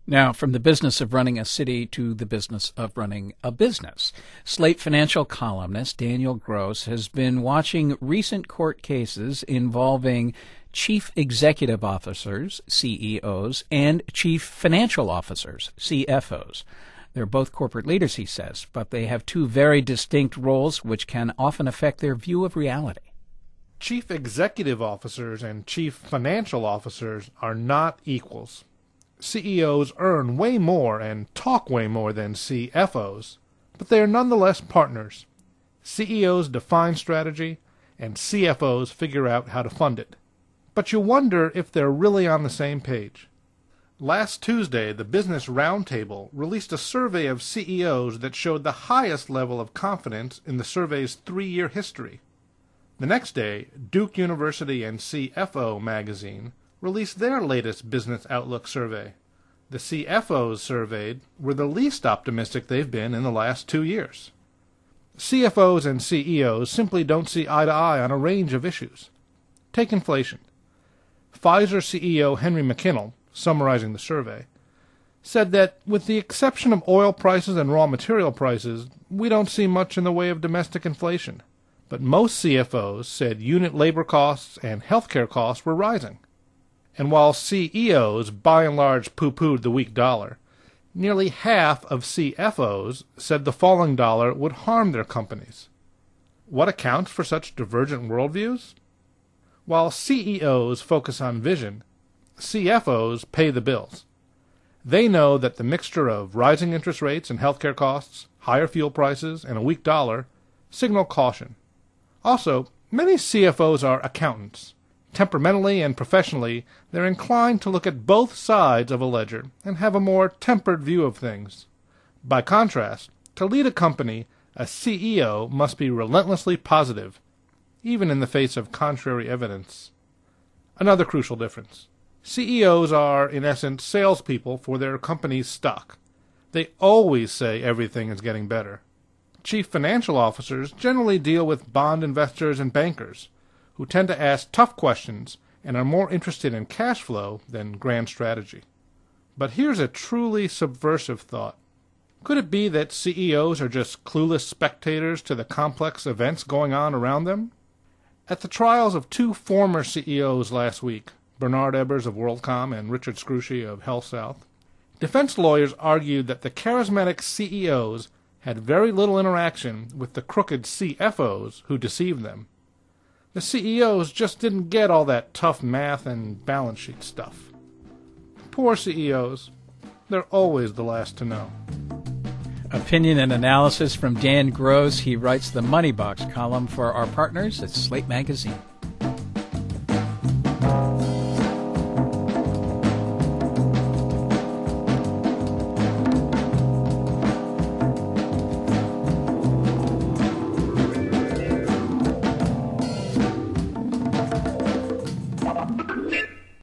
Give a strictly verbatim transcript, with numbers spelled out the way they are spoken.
Now, from the business of running a city to the business of running a business, Slate Financial columnist Daniel Gross has been watching recent court cases involving chief executive officers, C E Os, and chief financial officers, C F Os. They're both corporate leaders, he says, but they have two very distinct roles which can often affect their view of reality. Chief executive officers and chief financial officers are not equals. C E Os earn way more and talk way more than C F Os, but they are nonetheless partners. C E Os define strategy, and C F Os figure out how to fund it. But you wonder if they're really on the same page. Last Tuesday, the Business Roundtable released a survey of C E Os that showed the highest level of confidence in the survey's three-year history. The next day, Duke University and C F O magazine released their latest Business Outlook survey. The C F Os surveyed were the least optimistic they've been in the last two years. C F Os and C E Os simply don't see eye to eye on a range of issues. Take inflation. Pfizer C E O Henry McKinnell, summarizing the survey, said that with the exception of oil prices and raw material prices, we don't see much in the way of domestic inflation. But most C F Os said unit labor costs and healthcare costs were rising. And while C E Os by and large poo-pooed the weak dollar, nearly half of C F Os said the falling dollar would harm their companies. What accounts for such divergent worldviews? While C E Os focus on vision, C F Os pay the bills. They know that the mixture of rising interest rates and healthcare costs, higher fuel prices, and a weak dollar signal caution. Also, many C F Os are accountants. Temperamentally and professionally, they're inclined to look at both sides of a ledger and have a more tempered view of things. By contrast, to lead a company, a C E O must be relentlessly positive, even in the face of contrary evidence. Another crucial difference. C E Os are, in essence, salespeople for their company's stock. They always say everything is getting better. Chief financial officers generally deal with bond investors and bankers, who tend to ask tough questions and are more interested in cash flow than grand strategy. But here's a truly subversive thought. Could it be that C E Os are just clueless spectators to the complex events going on around them? At the trials of two former C E Os last week, Bernard Ebbers of WorldCom and Richard Scrushy of HealthSouth, defense lawyers argued that the charismatic C E Os had very little interaction with the crooked C F Os who deceived them. The C E Os just didn't get all that tough math and balance sheet stuff. Poor C E Os. They're always the last to know. Opinion and analysis from Dan Gross. He writes the Money Box column for our partners at Slate Magazine.